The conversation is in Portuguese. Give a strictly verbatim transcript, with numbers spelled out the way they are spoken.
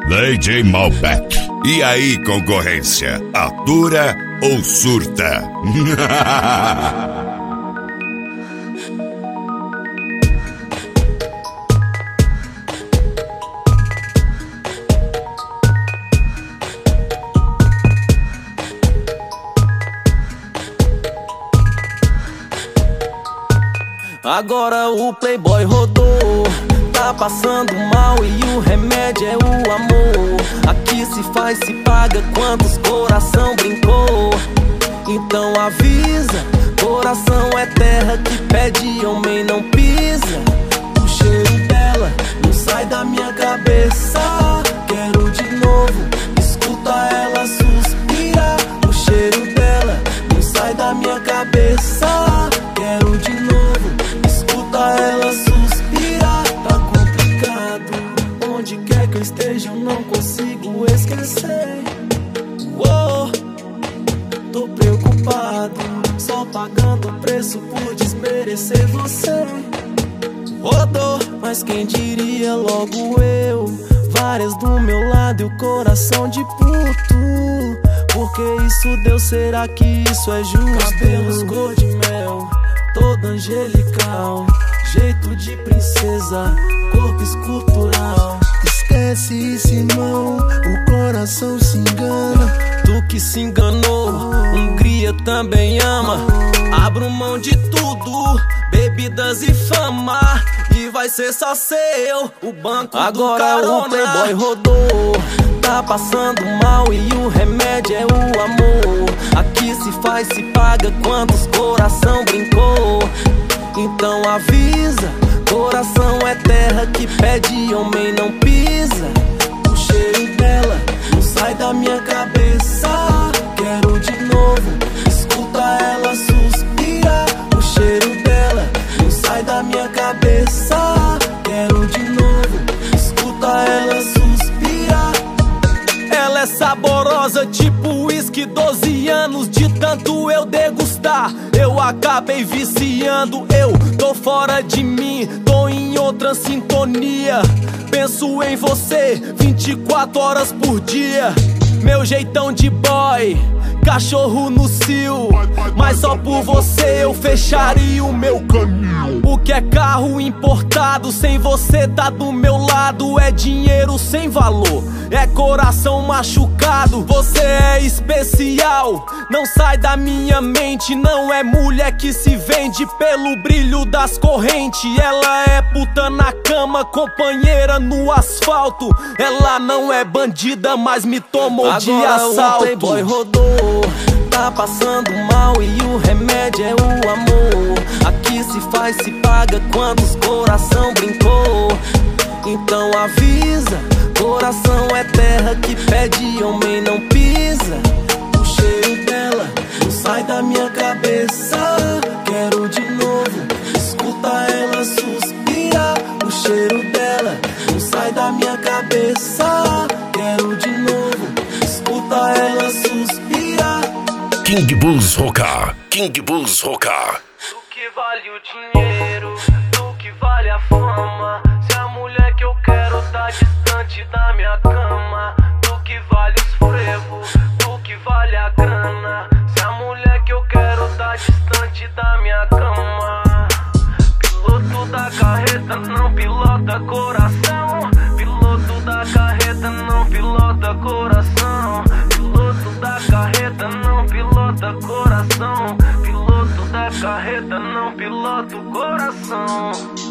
D J Malbec. E aí, concorrência, atura ou surta? Agora o playboy rodou, tá passando mal e o remédio é o amor. Aqui se faz, se paga, quantos coração brincou. Então avisa, coração é terra que pede, homem não pisa. O cheiro dela não sai da minha cabeça. Quero de novo, escuta ela suspirar. O cheiro dela não sai da minha cabeça. Quero de novo, escuta ela suspirar. Tá complicado, onde quer que eu esteja eu não consigo esquecer. Uou, tô preocupado, só pagando o preço por desmerecer você. Rodou, mas quem diria logo eu. Várias do meu lado e o coração de puto. Por que isso deu? Será que isso é justo? Cabelos cor de mel, toda angelical, jeito de princesa, corpo escultural. Esquece isso, irmão, o coração se engana. Tu que se enganou, Hungria também ama. Abro mão de tudo, bebidas e fama, e vai ser só seu o banco Agora do carona. O playboy rodou, tá passando mal e o remédio é o amor. Aqui se faz, se paga, quantos coração brincou. Então avisa, coração é terra que pede, homem não pisa. O cheiro dela não sai da minha cabeça. Quero de novo, escuta ela suspirar. O cheiro dela não sai da minha cabeça. Quero de novo, escuta ela suspirar. Ela é saborosa tipo uísque, doze anos de tanto eu degustar. Eu acabei viciando, eu tô fora de mim, tô em outra sintonia. Penso em você vinte e quatro horas por dia. Meu jeitão de boy, cachorro no cio, mas só por você eu fecharia o meu caminho. O que é carro importado, sem você tá do meu lado, é dinheiro sem valor, é coração machucado. Você é especial, não sai da minha mente. Não é mulher que se vende pelo brilho das correntes. Ela é puta na cama, companheira no asfalto. Ela não é bandida, mas me tomou Agora de assalto. O playboy rodou, tá passando mal e o remédio é o amor. Aqui se faz, se paga, quantos coração brincou. Então avisa, coração é terra que pede, homem não pisa. O cheiro dela não sai da minha cabeça. Quero de novo, escuta ela suspirar. O cheiro dela não sai da minha cabeça. Quero de novo, escuta ela suspirar. King Blues Rocker, King Blues Rocker. Do que vale o dinheiro, do que vale a fama, se a mulher que eu quero tá distante da minha cama. Do que vale os frevos, do que vale a grana, se a mulher que eu quero tá distante da minha cama. Piloto da carreta não pilota coração. Piloto da carreta não pilota coração. Piloto da carreta não pilota coração. Piloto da carreta não pilota o coração.